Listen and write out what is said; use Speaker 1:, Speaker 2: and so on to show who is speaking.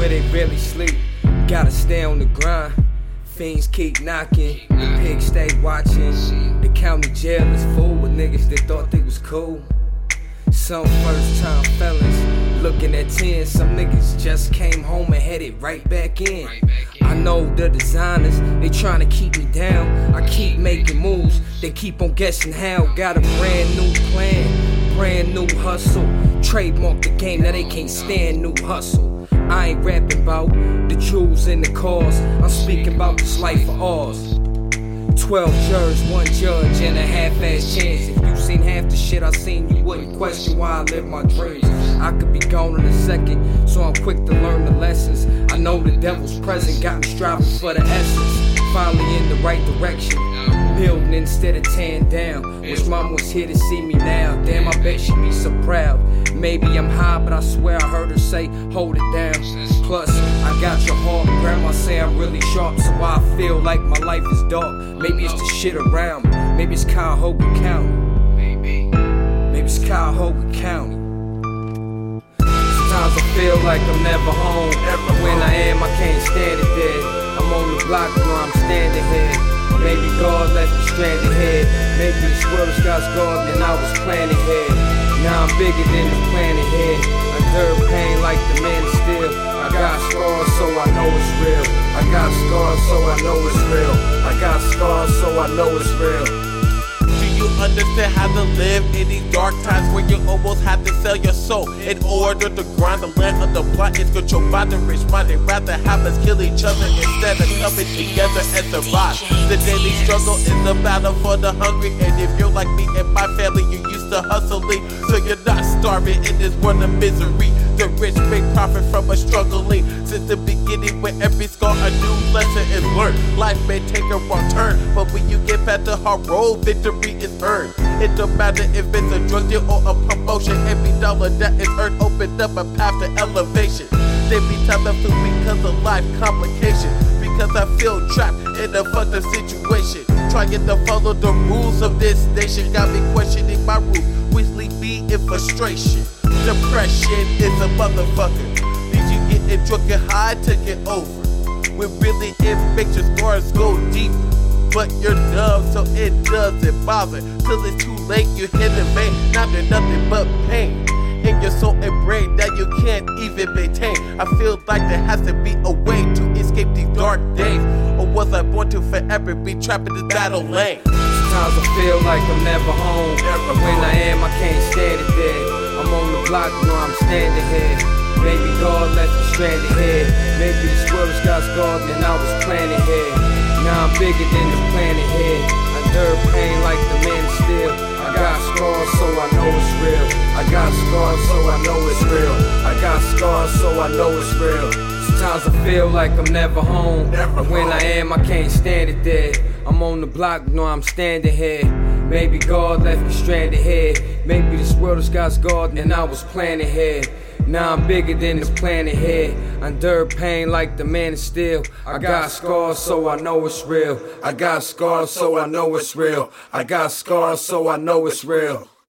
Speaker 1: where they barely sleep. Gotta stay on the grind. Fiends keep knocking, the pigs stay watching. The county jail is full with niggas that thought they was cool. Some first time felons looking at 10. Some niggas just came home and headed right back in. I know the designers, they tryna keep me down. I keep making moves, they keep on guessing how. Got a brand new plan, brand new hustle. Trademark the game, now they can't stand new hustle. I ain't rapping about the jewels and the cars, I'm speaking about this life of ours. 12 jurors, 1 judge, and a half-ass chance. If you seen half the shit I seen, you wouldn't question why I live my dreams. I could be gone in a second, so I'm quick to learn the lessons. I know the devil's present, got me striving for the essence. Finally in the right direction, building instead of tearing down. Wish mama was here to see me now. Damn, I bet she'd be so proud. Maybe I'm high, but I swear I heard her say, hold it down. Plus, I got your heart. Grandma say I'm really sharp, so I feel like my life is dark. Maybe it's the shit around me. Maybe it's Cuyahoga County. Maybe it's Cuyahoga County. Sometimes I feel like I'm never home. When I am, I can't stand it there. I'm on the block where I'm standing here. Maybe God left me stranded here. Maybe this world is God's garden and I was planted here. Now I'm bigger than the planet here. Endure pain like the man is still. I got scars so I know it's real. I got scars so I know it's real. I got scars so I know it's real.
Speaker 2: Do you understand how to live in these dark times where you almost have to sell your soul in order to grind? The land of the plot is controlled by the rich mind. They'd rather have us kill each other instead of coming together and survive. The daily struggle is the battle for the hungry. And if you're like me and my family, you used to hustling, so you're not starving in this world of misery. The rich make profit from us struggling. Since the beginning, where every scar a new lesson is learned. Life may take a wrong turn, but when you get back to hard road, victory is earned. It don't matter if it's a drug deal or a promotion. Every dollar that is earned opened up a path to elevation. They be tied up to because of life complications. Because I feel trapped in a fucked up situation. Trying to follow the rules of this nation got me questioning my rules, which leave me in frustration. Depression is a motherfucker. Did you get drunk and high to get over? When really it makes your scars go deep. But you're numb, so it doesn't bother. Till it's too late, you hit the vein. Now there's nothing but pain in your soul and brain that you can't even maintain. I feel like there has to be a way to escape these dark days. Or was I born to forever be trapped in this battle lane?
Speaker 1: Sometimes I feel like I'm never home. When I am, I can't stand it there. I'm on the block, you know I'm standing here. Maybe God left me stranded here. Maybe this world is God's garden and I was planted here. Now I'm bigger than the planet here. Endure pain like the man is still. I got scars so I know it's real. I got scars so I know it's real. I got scars so I know it's real. Sometimes I feel like I'm never home. And when I am, I can't stand it there. I'm on the block, you know I'm standing here. Maybe God left me stranded here. Maybe this world is God's garden and I was planted here. Now I'm bigger than the planet here. Endure pain like the man is still. I got scars so I know it's real. I got scars so I know it's real. I got scars so I know it's real.